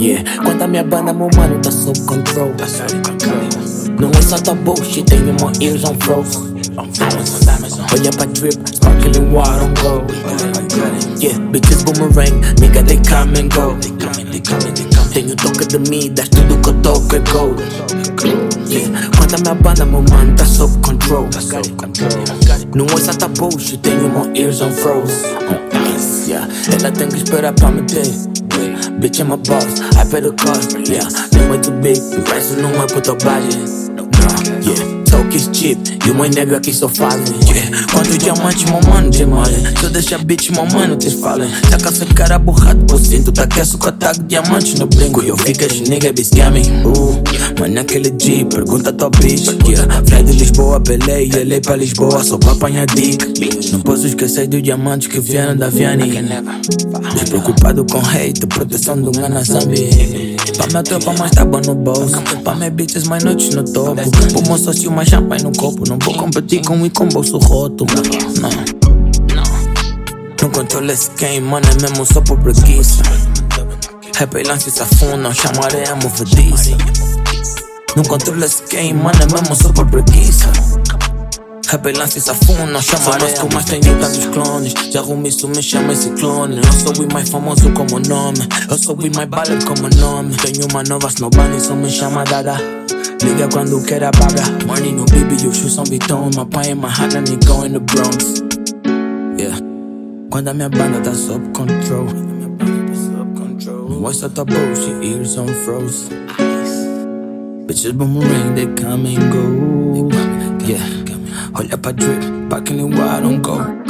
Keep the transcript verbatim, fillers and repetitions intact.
Yeah, quando a minha banda, meu mano, tá sob control. Não é só da bullshit, tenho my ears on froze. Olha pra drip, sparkling water on gold. Yeah, bitches boomerang, nigga they come and go. Tenho toque de mim, das tudo que eu toco é gold. Yeah, quando a minha banda, meu mano, tá sob control. Não é só da bullshit, tenho my ears on froze. Yeah, ela tem que esperar pra me ter. Bitch, I'm a boss, I pay the cost. Yeah, não é too big, o preço não é puto budget. No, yeah, talk is cheap, e uma nega que só fazem. Yeah, quando diamante, meu mano, te malha. Se eu deixar bitch, meu mano, te falem. Taca essa cara borrado, por cinto, tá aqueço com ataque diamante no brinco. E eu fico, as nigga be scamming. Uh, mas naquele G, pergunta a tua bitch. Yeah, Fred de Lisboa, Pelé, e ele pra Lisboa, só pra apanhar dick. Não posso esquecer dos diamantes que vieram da Vianney. Despreocupado com hate, proteção do Gana Zambi. Pra minha tropa mais tábua no bolso, pra minhas bitches mais noites no topo. Pro meu sócio mais champanhe no copo. Não vou competir com um e com bolso roto. Não, não controlo esse game, mano, é mesmo só por preguiça. Rap e lance se afundam, chamarei a movediça. Não controlo esse game, mano, é mesmo só por preguiça. Rap e lance se afundam, chamarei a mas tenho tantos clones. Já arrumo isso, me chama esse clone. Eu sou o mais famoso como nome, eu sou o mais baller como nome. Tenho uma nova snowbunny, só me chama Dada. Liga quando quer apaga. Money no baby, you shoot some beton. My pai é Manhattan, me go in the Bronx. Yeah, quando a minha banda tá sob control. Não é só tá bullshit, ears on froze. Bitches boomerang, they come and go. Yeah, olha pra drip, packing it wide on go.